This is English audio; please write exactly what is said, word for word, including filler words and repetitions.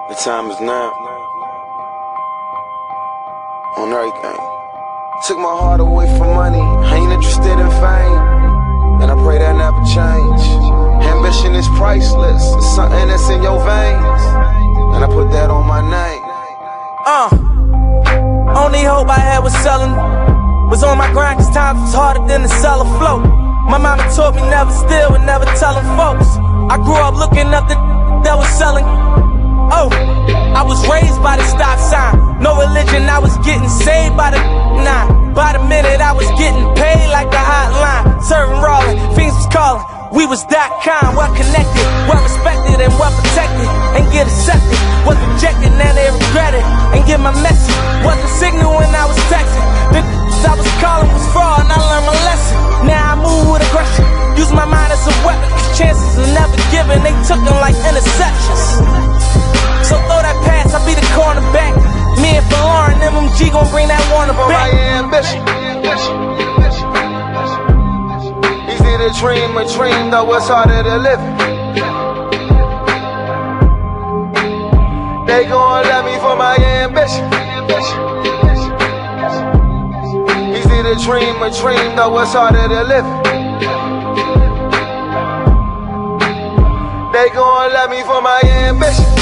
The time is now. On everything. Took my heart away from money. I ain't interested in fame. And I pray that never change. Ambition is priceless. It's something that's in your veins. And I put that on my name. Uh, only hope I had was selling. Was on my grind cause times was harder than the cellar float. My mama taught me never steal and never telling folks. I grew up looking up the that was selling. Oh, I was raised by the stop sign. No religion, I was getting saved by the nine. By the minute I was getting paid like a hotline. Serving rolling, fiends was calling. We was that kind, well connected, well respected and well protected. And get accepted, was rejected and they regret it. And get my message, was the signal when I was texting. The I was calling was fraud and I learned my lesson. Now I move with aggression, use my mind as a weapon. Cause chances are never given, they took them like interceptions. So throw that pass, I'll be the cornerback. Me and Lauren, M M G gon' bring that Warner back. My ambition. Easy to dream a dream, though it's harder to live it. They gon' love me for my ambition. Easy to dream a dream, though it's harder to live it. They gon' love me for my ambition.